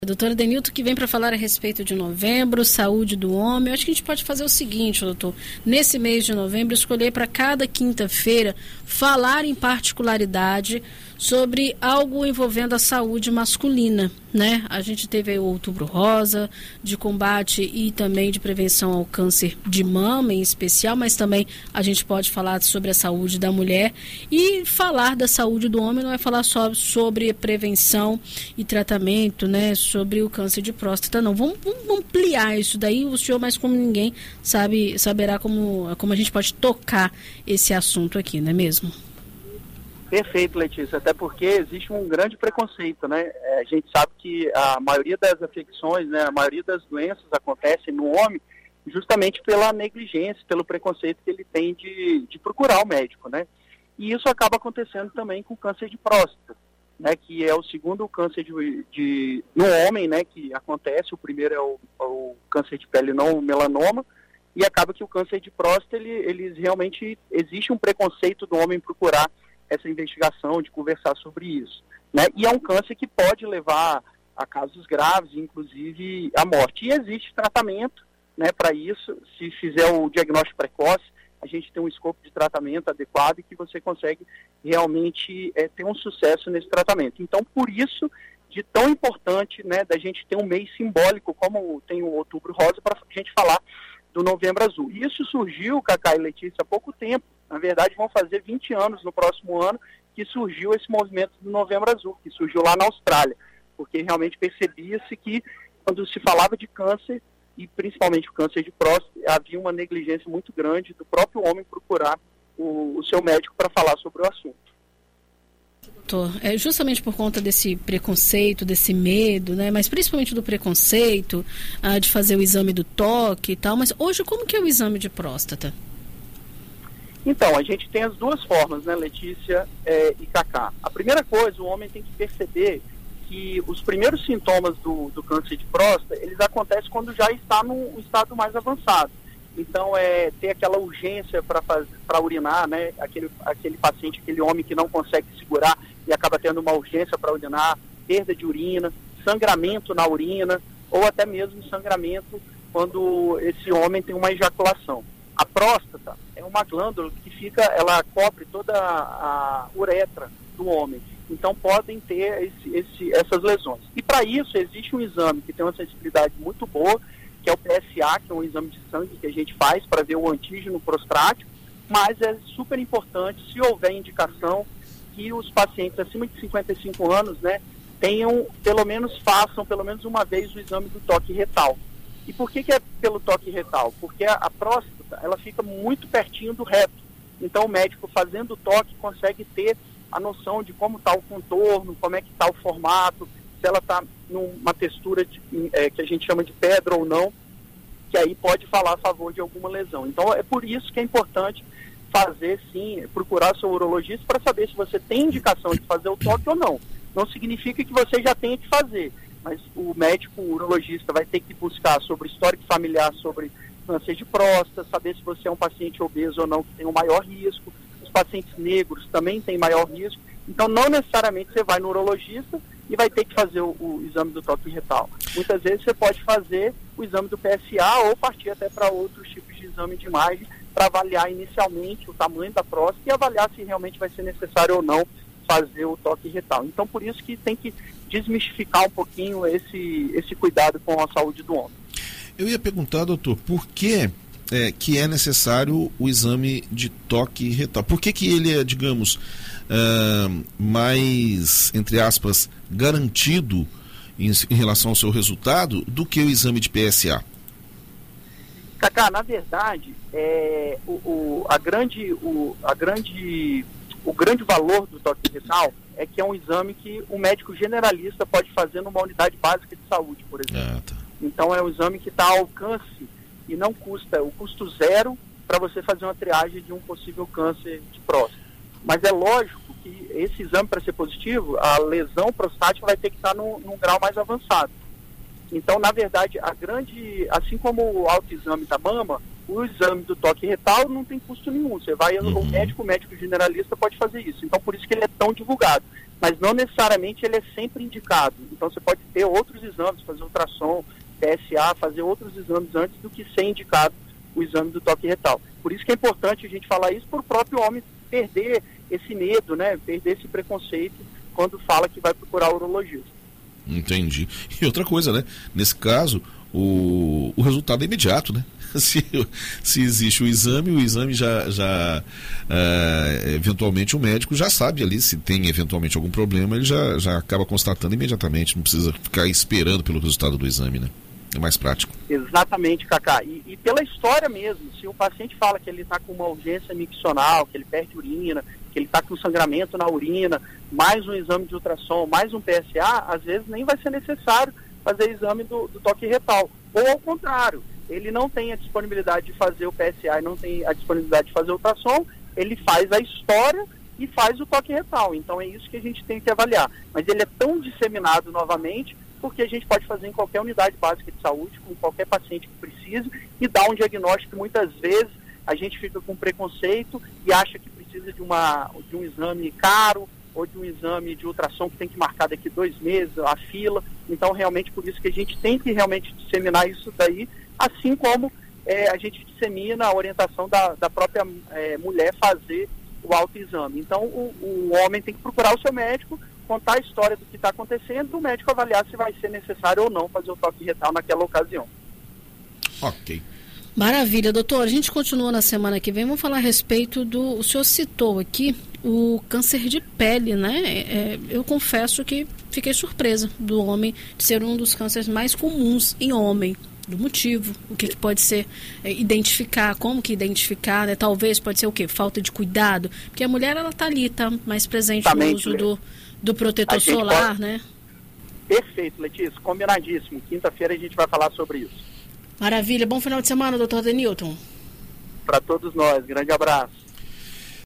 Doutora Denilton, que vem para falar a respeito de novembro, saúde do homem. Eu acho que a gente pode fazer o seguinte, doutor, nesse mês de novembro, escolher para cada quinta-feira falar em particularidade sobre algo envolvendo a saúde masculina, né? A gente teve aí o Outubro Rosa, de combate e também de prevenção ao câncer de mama em especial, mas também a gente pode falar sobre a saúde da mulher, e falar da saúde do homem não é falar só sobre prevenção e tratamento, né? Sobre o câncer de próstata, não. Vamos ampliar isso daí, o senhor mais como ninguém saberá como a gente pode tocar esse assunto aqui, não é mesmo? Perfeito, Letícia, até porque existe um grande preconceito, né? A gente sabe que a maioria das afecções, né, a maioria das doenças acontecem no homem justamente pela negligência, pelo preconceito que ele tem de procurar o médico, né? E isso acaba acontecendo também com o câncer de próstata, né, que é o segundo câncer no homem, né, que acontece. O primeiro é o câncer de pele não melanoma, e acaba que o câncer de próstata, eles realmente, existe um preconceito do homem procurar essa investigação, de conversar sobre isso, né? E é um câncer que pode levar a casos graves, inclusive a morte. E existe tratamento, né, para isso. Se fizer o diagnóstico precoce, a gente tem um escopo de tratamento adequado e que você consegue realmente ter um sucesso nesse tratamento. Então, por isso, de tão importante, né, da gente ter um mês simbólico, como tem o Outubro Rosa, para a gente falar do Novembro Azul. E isso surgiu, Cacá e Letícia, há pouco tempo. Na verdade, vão fazer 20 anos no próximo ano que surgiu esse movimento do Novembro Azul, que surgiu lá na Austrália, porque realmente percebia-se que quando se falava de câncer, e principalmente o câncer de próstata, havia uma negligência muito grande do próprio homem procurar o seu médico para falar sobre o assunto. É justamente por conta desse preconceito, desse medo, né? Mas principalmente do preconceito de fazer o exame do toque e tal. Mas hoje, como que é o exame de próstata? Então, a gente tem as duas formas, né, Letícia e Cacá. A primeira coisa, o homem tem que perceber que os primeiros sintomas do câncer de próstata, eles acontecem quando já está num estado mais avançado. Então, ter aquela urgência para urinar, né, aquele paciente, aquele homem que não consegue segurar e acaba tendo uma urgência para urinar, perda de urina, sangramento na urina, ou até mesmo sangramento quando esse homem tem uma ejaculação. A próstata é uma glândula que ela cobre toda a uretra do homem. Então podem ter essas lesões. E para isso existe um exame que tem uma sensibilidade muito boa, que é o PSA, que é um exame de sangue que a gente faz para ver o antígeno prostático, mas é super importante, se houver indicação, que os pacientes acima de 55 anos, né, façam pelo menos uma vez o exame do toque retal. E por que é pelo toque retal? Porque a próstata, ela fica muito pertinho do reto. Então o médico, fazendo o toque, consegue ter a noção de como está o contorno, como é que está o formato, se ela está numa textura que a gente chama de pedra ou não, que aí pode falar a favor de alguma lesão. Então é por isso que é importante fazer, sim, procurar seu urologista para saber se você tem indicação de fazer o toque ou não. Não significa que você já tenha que fazer, mas o médico, o urologista, vai ter que buscar sobre histórico familiar, sobre câncer de próstata, saber se você é um paciente obeso ou não, que tem um maior risco. Os pacientes negros também têm maior risco. Então, não necessariamente você vai no urologista e vai ter que fazer o exame do toque retal. Muitas vezes você pode fazer o exame do PSA ou partir até para outros tipos de exame de imagem para avaliar inicialmente o tamanho da próstata e avaliar se realmente vai ser necessário ou não fazer o toque retal. Então, por isso que tem que desmistificar um pouquinho esse cuidado com a saúde do homem. Eu ia perguntar, doutor, por que é necessário o exame de toque retal? Por que ele é, digamos, mais, entre aspas, garantido em relação ao seu resultado do que o exame de PSA? Cacá, na verdade, o grande valor do toque retal é que é um exame que o médico generalista pode fazer numa unidade básica de saúde, por exemplo. Tá. Então é um exame que está ao alcance e não custa, o custo zero para você fazer uma triagem de um possível câncer de próstata. Mas é lógico que esse exame, para ser positivo, a lesão prostática vai ter que estar num grau mais avançado. Então, na verdade, assim como o autoexame da mama, O exame do toque retal não tem custo nenhum. Você vai ao médico, o médico generalista pode fazer isso. Então, por isso que ele é tão divulgado. Mas não necessariamente ele é sempre indicado. Então, você pode ter outros exames, fazer ultrassom, PSA, fazer outros exames antes do que ser indicado o exame do toque retal. Por isso que é importante a gente falar isso para o próprio homem perder esse medo, né? Perder esse preconceito quando fala que vai procurar o urologista. Entendi. E outra coisa, né? Nesse caso, o resultado é imediato, né? Se existe o exame já eventualmente o médico já sabe ali se tem eventualmente algum problema, ele já acaba constatando imediatamente, não precisa ficar esperando pelo resultado do exame, né? É mais prático. Exatamente, Cacá. E pela história mesmo, se o paciente fala que ele está com uma urgência miccional, que ele perde urina, que ele está com sangramento na urina, mais um exame de ultrassom, mais um PSA, às vezes nem vai ser necessário fazer exame do toque retal. Ou ao contrário, ele não tem a disponibilidade de fazer o PSA e não tem a disponibilidade de fazer o ultrassom, ele faz a história e faz o toque retal. Então é isso que a gente tem que avaliar. Mas ele é tão disseminado novamente porque a gente pode fazer em qualquer unidade básica de saúde, com qualquer paciente que precise, e dar um diagnóstico. Muitas vezes a gente fica com preconceito e acha que precisa de um exame caro ou de um exame de ultrassom que tem que marcar daqui 2 meses, a fila. Então, realmente, por isso que a gente tem que realmente disseminar isso daí, assim como a gente dissemina a orientação da própria mulher fazer o autoexame. Então, o homem tem que procurar o seu médico, contar a história do que está acontecendo, o médico avaliar se vai ser necessário ou não fazer o toque retal naquela ocasião. Ok. Maravilha, doutor. A gente continua na semana que vem. Vamos falar a respeito o senhor citou aqui o câncer de pele, né? Eu confesso que fiquei surpresa do homem de ser um dos cânceres mais comuns em homem. Do motivo, o que pode ser identificar, como que identificar, né? Talvez pode ser o quê? Falta de cuidado, porque a mulher ela tá ali, tá mais presente no uso do protetor solar, né? Perfeito, Letícia, combinadíssimo. Quinta-feira a gente vai falar sobre isso. Maravilha, bom final de semana, doutor Denilton. Para todos nós, grande abraço.